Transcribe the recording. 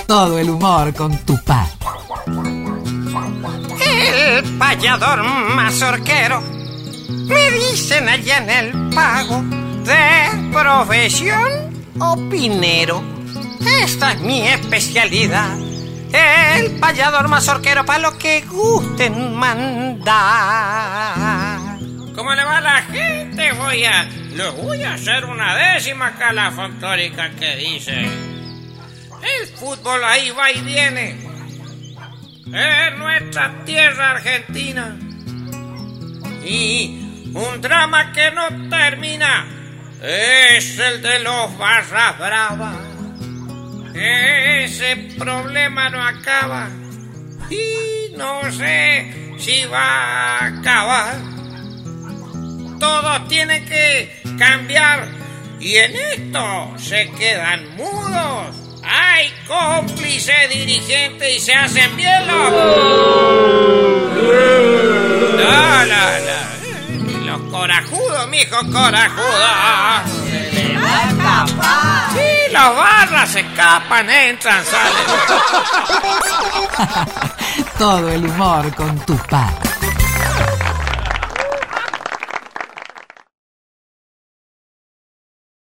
Todo el humor con Tupac. El payador mazorquero, me dicen allá en el pago, de profesión opinero. Esta es mi especialidad, el payador mazorquero, para lo que gusten mandar. ¿Cómo le va a la gente? Les voy a hacer una décima calafactórica que dice: el fútbol ahí va y viene en nuestra tierra argentina, y un drama que no termina es el de los barras bravas. Ese problema no acaba y no sé si va a acabar. Todos tienen que cambiar y en esto se quedan mudos. Hay cómplice dirigente y se hacen bien los... Los corajudos, mijo, corajudos. Se le va a escapar. Sí, los barras se escapan, entran, salen. Todo el humor con Tupac.